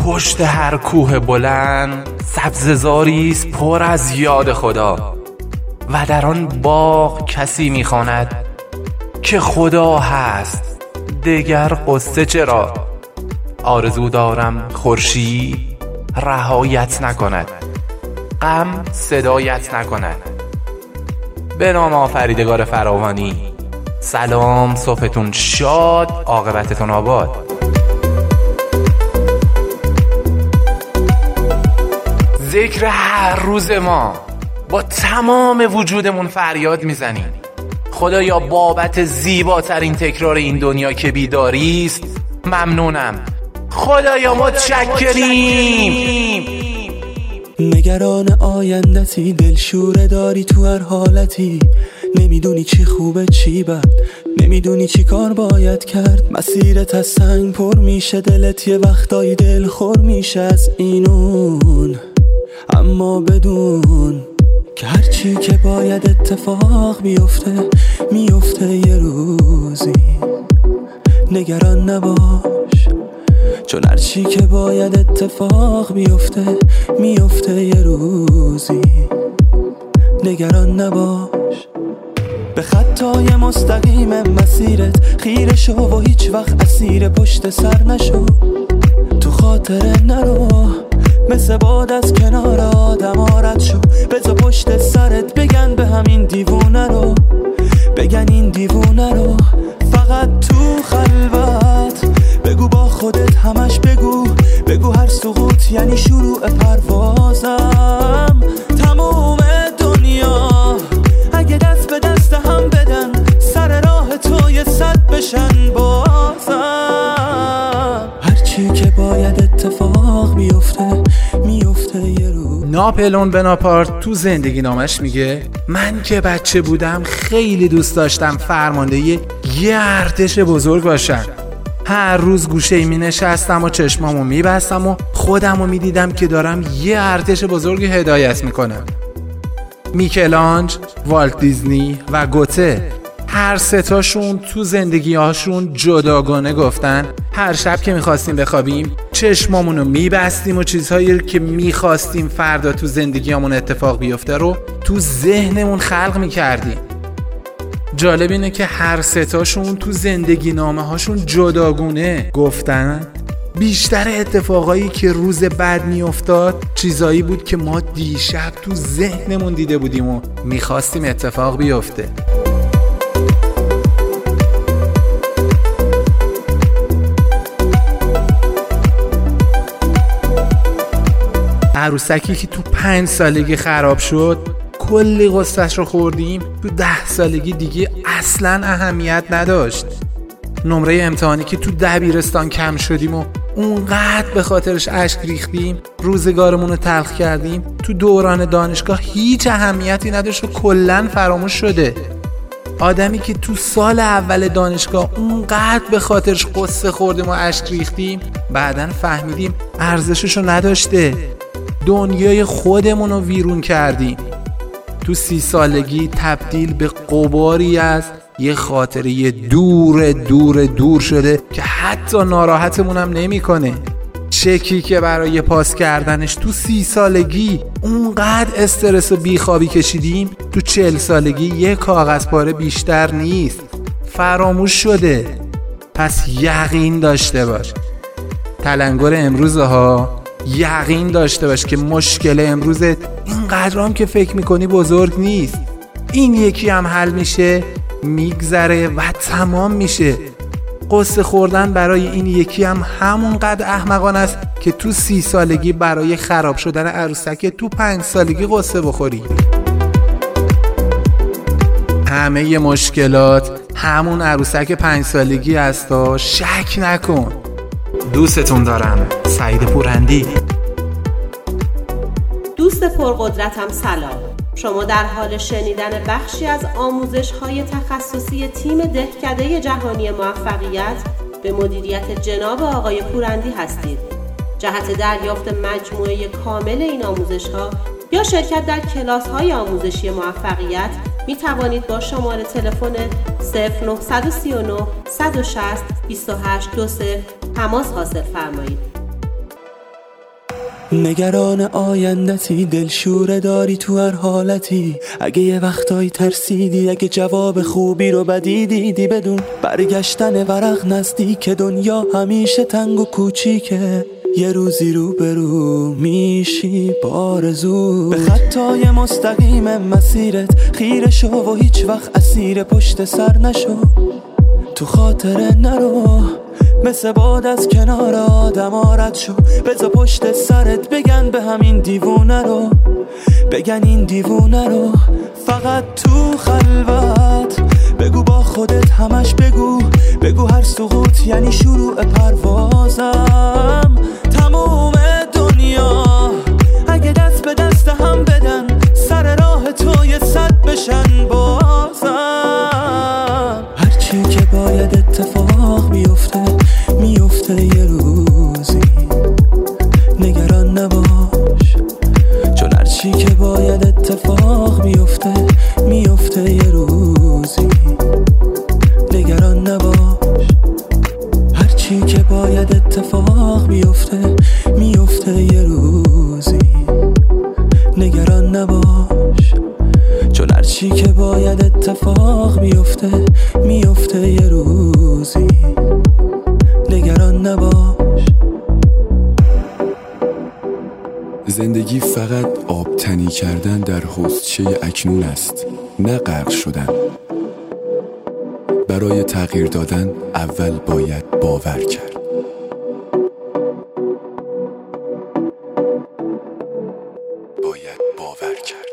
پشت هر کوه بلند سبززاریست پر از یاد خدا و در آن باغ کسی میخواند که خدا هست، دگر قصه چرا؟ آرزو دارم خورشید رهایت نکند، غم صدایت نکند. به نام آفریدگار فراوانی. سلام، صبحتون شاد، عاقبتتون آباد. ذکر هر روز ما با تمام وجودمون فریاد میزنیم خدایا بابت زیباترین تکرار این دنیا که بیداری است ممنونم. خدایا متشکریم. نگران آیندتی، دلشوره داری تو هر حالتی، نمیدونی چی خوبه چی بد، نمیدونی چی کار باید کرد. مسیرت از سنگ پر میشه، دلت یه وقتایی دل خور میشه از اینون. اما بدون که هرچی که باید اتفاق بیفته میفته یه روزی. نگران نباش، چون هرچی که باید اتفاق بیفته میفته یه روزی. نگران نباش، به خطای مستقیم مسیرت خیره شو و هیچ وقت اسیر پشت سر نشو. تو خاطره نرو، مثل باد از کنار آدم رد شو. بذار پشت سرت بگن به همین دیوونه رو، بگن این دیوونه رو. فقط تو خلوت بگو با خودت، همش بگو هر سقوط یعنی شروع پروازم. تموم دنیا اگه دست به دست هم بدن، سر راه تو یه صد بشن بازم. هرچی که باید اتفاق بیفته یه رو. ناپلئون بناپارت تو زندگی نامش میگه من که بچه بودم خیلی دوست داشتم فرمانده یه ارتش بزرگ باشم. هر روز گوشه‌ای می نشستم و چشمامو می بستم و خودمو می دیدم که دارم یه ارتش بزرگ هدایت می کنم. میکلانج، والت دیزنی و گوته هر ستاشون تو زندگی‌هاشون جداگانه گفتن هر شب که میخواستیم بخوابیم چشمامونو میبستیم و چیزهایی که میخواستیم فردا تو زندگیامون اتفاق بیفته رو تو ذهنمون خلق میکردیم. جالب اینه که هر ستاشون تو زندگی نامه هاشون جداگونه گفتن بیشتر اتفاقایی که روز بعد میافتاد چیزایی بود که ما دیشب تو ذهنمون دیده بودیم و میخواستیم اتفاق بیفته. عروسکی که تو 5 سالگی خراب شد کلی قصه‌اش رو خوردیم، تو 10 سالگی دیگه اصلاً اهمیت نداشت. نمره امتحانی که تو دبیرستان کم شدیم و اونقدر به خاطرش اشک ریختیم، روزگارمون رو تلخ کردیم، تو دوران دانشگاه هیچ اهمیتی نداشت و کلاً فراموش شده. آدمی که تو سال اول دانشگاه اونقدر به خاطرش قصه خوردیم و اشک ریختیم، بعداً فهمیدیم ارزششو نداشته. دنیای خودمون رو ویرون کردیم. تو 30 سالگی تبدیل به غباری از یه خاطره دور شده که حتی ناراحتمون هم نمی کنه. چکی که برای پاس کردنش تو 30 سالگی اونقدر استرس و بیخوابی کشیدیم، تو 40 سالگی یه کاغذ پاره بیشتر نیست. فراموش شده. پس یقین داشته باش. تلنگر امروزها، یقین داشته باش که مشکل امروزت اینقدر هم که فکر میکنی بزرگ نیست. این یکی هم حل میشه، میگذره و تمام میشه. قصه خوردن برای این یکی هم همونقدر احمقانه است که تو 30 سالگی برای خراب شدن عروسک تو 5 سالگی قصه بخوری. همه مشکلات همون عروسک 5 سالگی هستا، شک نکن. دوستتون دارم. سعید پورندی. دوست پرقدرتم سلام. شما در حال شنیدن بخشی از آموزش‌های تخصصی تیم دهکده جهانی موفقیت به مدیریت جناب آقای پورندی هستید. جهت دریافت مجموعه کامل این آموزش‌ها یا شرکت در کلاس‌های آموزشی موفقیت می توانید با شماره تلفن 0939 160 2820 تماس حاصل فرمایید. نگران آیندتی، دلشوره داری تو هر حالتی. اگه یه وقتایی ترسیدی، اگه جواب خوبی رو بدی دیدی، بدون برگشتن ورق نزدیک، دنیا همیشه تنگ و کوچیکه. یه روزی رو برو میشی بارزو، به خطای مستقیم مسیرت خیره شو و هیچ وقت اسیر پشت سر نشو. تو خاطره نرو، مثل باد از کنار آدم رد شو. بذار پشت سرت بگن به همین دیوونه رو، بگن این دیوونه رو. فقط تو خلوت بگو با خودت، همش بگو هر سقوط یعنی شروع پروازم. تموم دنیا اگه دست به دست هم بدن، سر راه تو یه صد بشن بازم. هرچی که باید اتفاق میفته یه روزی، نگران نباش. چون هرچی که باید اتفاق میفته یه روزی، نگران نباش. هرچی که باید اتفاق میفته یه روزی، نگران نباش. چون هرچی که باید اتفاق میفته یه روزی، نگران نباش. زندگی فقط آبتنی کردن در حوضچه اکنون است، نه غرق شدن. برای تغییر دادن اول باید باور کرد.